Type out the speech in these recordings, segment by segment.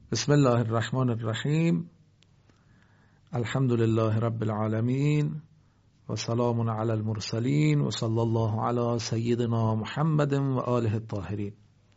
بسم الله الرحمن الرحیم. الحمد لله رب العالمین و سلام علی المرسلین و صلی الله علی سیدنا محمد و آله الطاهرین.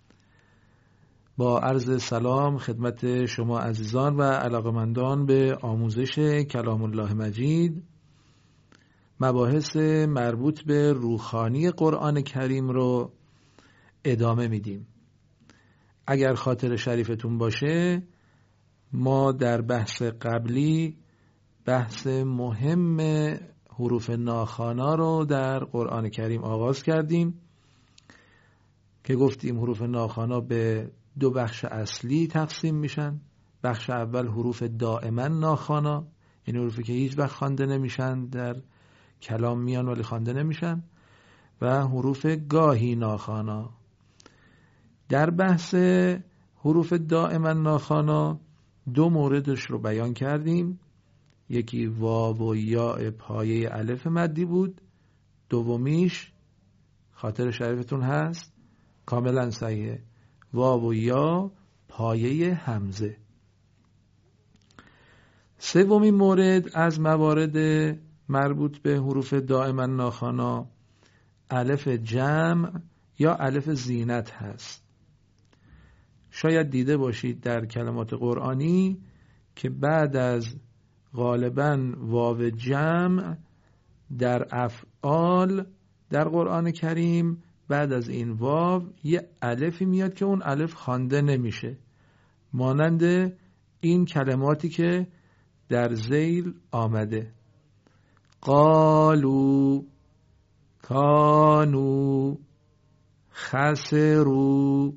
با عرض سلام خدمت شما عزیزان و علاقمندان به آموزش کلام الله مجید، مباحث مربوط به روحانی قرآن کریم رو ادامه میدیم. اگر خاطر شریفتون باشه، ما در بحث قبلی بحث مهم حروف ناخوانا رو در قرآن کریم آغاز کردیم که گفتیم حروف ناخوانا به دو بخش اصلی تقسیم میشن. بخش اول حروف دائما ناخوانا، این حروفی که هیچ وقت خوانده نمیشن، در کلام میان ولی خوانده نمیشن، و حروف گاهی ناخوانا. در بحث حروف دائما ناخوانا دو موردش رو بیان کردیم. یکی واو و یا پایه الف مدی بود، دومیش خاطر شریفتون هست، کاملا صحیحه، واو و یا پایه همزه. سومین مورد از موارد مربوط به حروف دائما ناخوانا الف جمع یا الف زینت هست. شاید دیده باشید در کلمات قرآنی که بعد از غالباً واو جمع در افعال در قرآن کریم، بعد از این واو یه الفی میاد که اون الف خوانده نمیشه، مانند این کلماتی که در ذیل آمده: قالوا، کانوا، خسروا،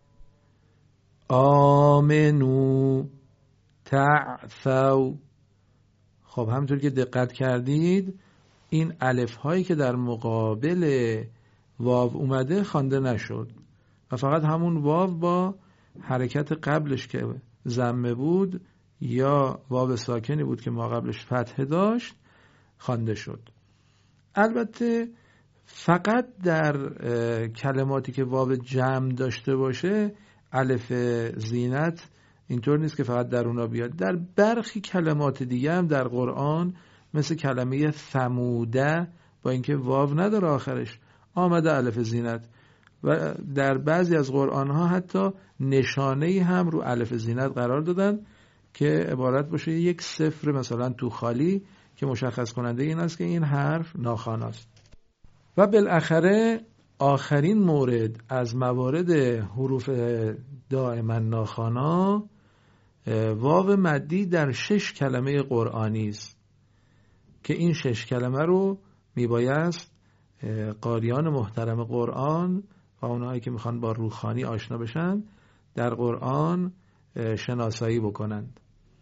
آمنوا، تعفوا. خب همونطور که دقت کردید این الف هایی که در مقابل واو اومده خوانده نشد و فقط همون واو با حرکت قبلش که ضمه بود یا واو ساکنی بود که ما قبلش فتحه داشت خوانده شد. البته فقط در کلماتی که واو جمع داشته باشه الف زینت اینطور نیست که فقط در اونا بیاد. در برخی کلمات دیگه هم در قرآن مثل کلمه ثموده با اینکه واو نداره آخرش آمده الف زینت، و در بعضی از قرآن ها حتی نشانه‌ای هم رو الف زینت قرار دادن که عبارت باشه یک صفر مثلا تو خالی که مشخص کننده این است که این حرف ناخواناست. و بالاخره آخرین مورد از موارد حروف دائما ناخوانا واو مدی در 6 کلمه قرآنی است که این 6 کلمه رو میبایست قاریان محترم قرآن و اونهایی که میخوان با روحانی آشنا بشن در قرآن شناسایی بکنند.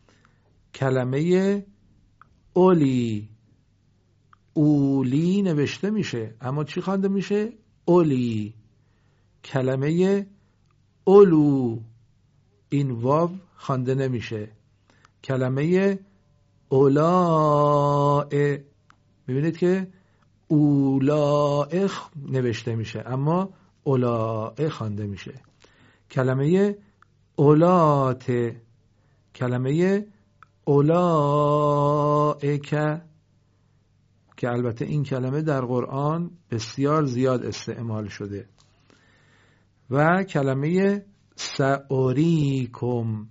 کلمه اولی، اولی نوشته میشه اما چی خوانده میشه؟ اولی. کلمه اولو، این واو خوانده نمیشه. کلمه اولائه، میبینید که اولائه نوشته میشه اما اولائه خوانده میشه. کلمه اولاته، کلمه اولائکه که البته این کلمه در قرآن بسیار زیاد استعمال شده. و کلمه سأوریکم،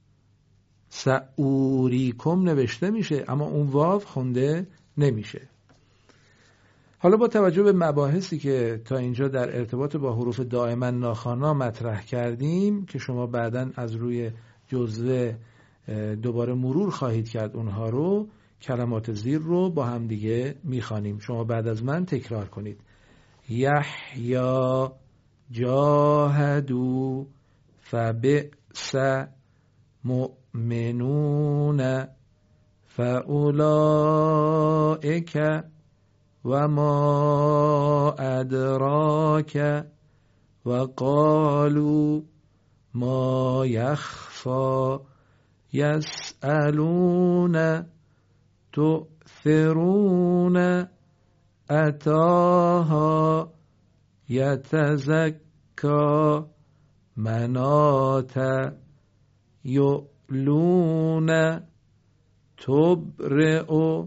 سأوریکم نوشته میشه اما اون واو خونده نمیشه. حالا با توجه به مباحثی که تا اینجا در ارتباط با حروف دائما ناخوانا مطرح کردیم که شما بعداً از روی جزوه دوباره مرور خواهید کرد اونها رو، کلمات زیر رو با هم دیگه میخوانیم. شما بعد از من تکرار کنید: یحیی، جاهدوا، فبئس، مؤمنون، فاولئک، و ما ادراک، و قالوا ما یخفی، یسألون، تؤثرون، اتاها، یتزکا، منات، یعلون تبرئ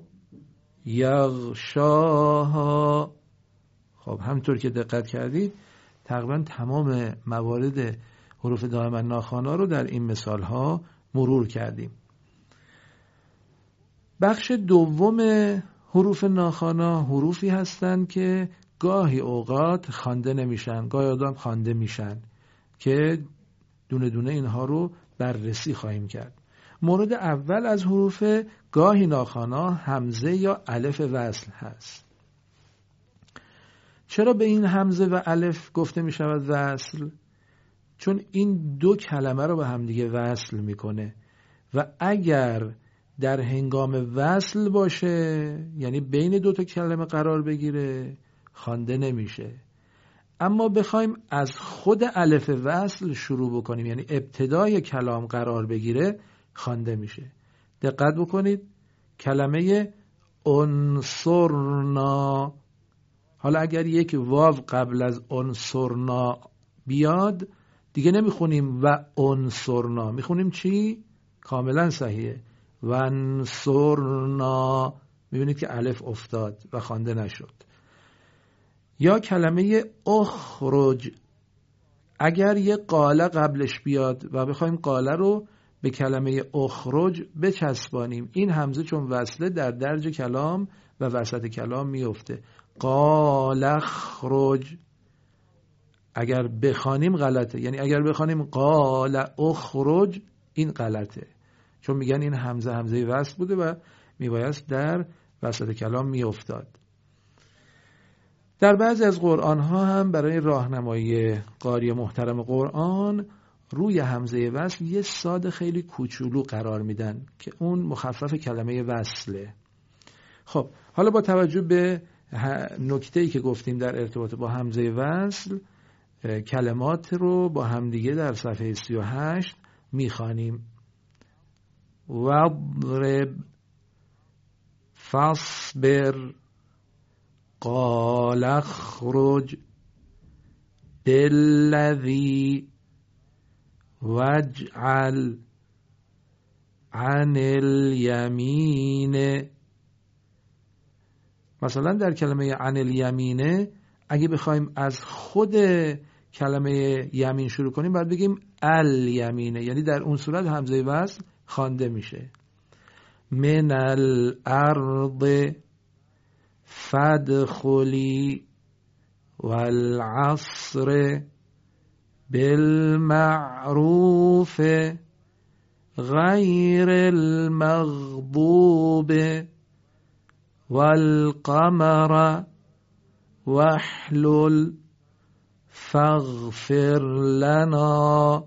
یغشاها. خب همطور که دقت کردید تقریبا تمام موارد حروف دائما ناخوانا رو در این مثال ها مرور کردیم. بخش دوم حروف ناخوانا حروفی هستند که گاهی اوقات خوانده نمیشن، گاهی اوقات خوانده میشن که دونه دونه اینها رو بررسی خواهیم کرد. مورد اول از حروف گاهی ناخوانا همزه یا الف وصل هست. چرا به این همزه و الف گفته می شود وصل؟ چون این دو کلمه رو به همدیگه وصل میکنه و اگر در هنگام وصل باشه، یعنی بین دو تا کلمه قرار بگیره، خوانده نمیشه. اما بخوایم از خود الف وصل شروع بکنیم، یعنی ابتدای کلام قرار بگیره، خوانده میشه. دقت بکنید کلمه انصرنا، حالا اگر یک واو قبل از انصرنا بیاد دیگه نمیخونیم و انصرنا، میخونیم چی؟ کاملا صحیحه و انصرنا. میبینید که الف افتاد و خوانده نشد. یا کلمه اخرج، اگر یه قاله قبلش بیاد و بخوایم قاله رو به کلمه اخرج بچسبانیم، این همزه چون وصله در درج کلام و وسط کلام میفته. قال اخرج اگر بخوانیم غلطه، یعنی اگر بخوانیم قال اخرج این غلطه، چون میگن این همزه وصل بوده و میبایست در وسط کلام میافتاد. در بعضی از قرآن ها هم برای راهنمایی قاری محترم قرآن روی همزه وصل یه صاد خیلی کوچولو قرار میدن که اون مخفف کلمه وصله. خب حالا با توجه به نکته‌ای که گفتیم در ارتباط با همزه وصل، کلمات رو با همدیگه در صفحه 38 میخوانیم. وَاضْرِبْ فَاصْبِرْ قَالَ اخْرُجْ بِالَّذِي وَاجْعَلْ عَنِ الْيَمِينِ. مثلا در کلمه عن الیمینه اگه بخوایم از خود کلمه یمین شروع کنیم باید بگیم الیمینه، یعنی در اون صورت همزه وصل خوانده میشه. من الارض فادخلی والعصر بالمعروف غیر المغضوب والقمر واحلل فاغفر لنا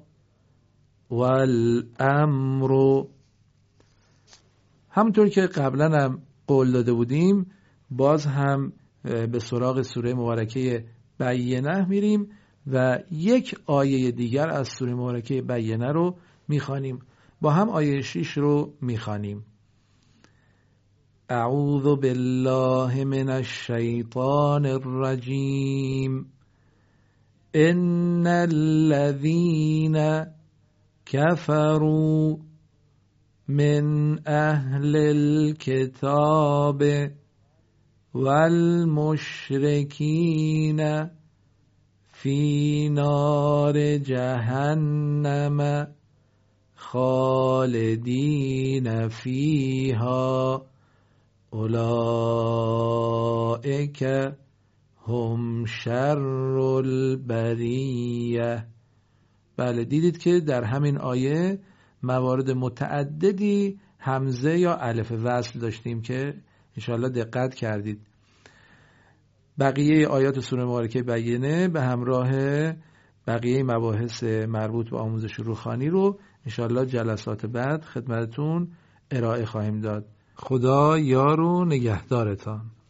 والامر. همونطور که قبلا هم قول داده بودیم باز هم به سراغ سوره مبارکه بینه میریم و یک آیه دیگر از سوره مبارکه بینه رو میخوانیم. با هم آیه 6 رو میخوانیم. اعوذ بالله من الشیطان الرجیم. ان الذين كفروا من اهل الكتاب والمشركين في نار جهنم خالدين فيها اولئک هم شر البریه. بله دیدید که در همین آیه موارد متعددی همزه یا الف وصل داشتیم که انشاءالله دقت کردید. بقیه آیات سوره مبارکه بینه به همراه بقیه مباحث مربوط به آموزش روحانی رو انشاءالله جلسات بعد خدمتتون ارائه خواهیم داد. خدا یار و نگهدارتان.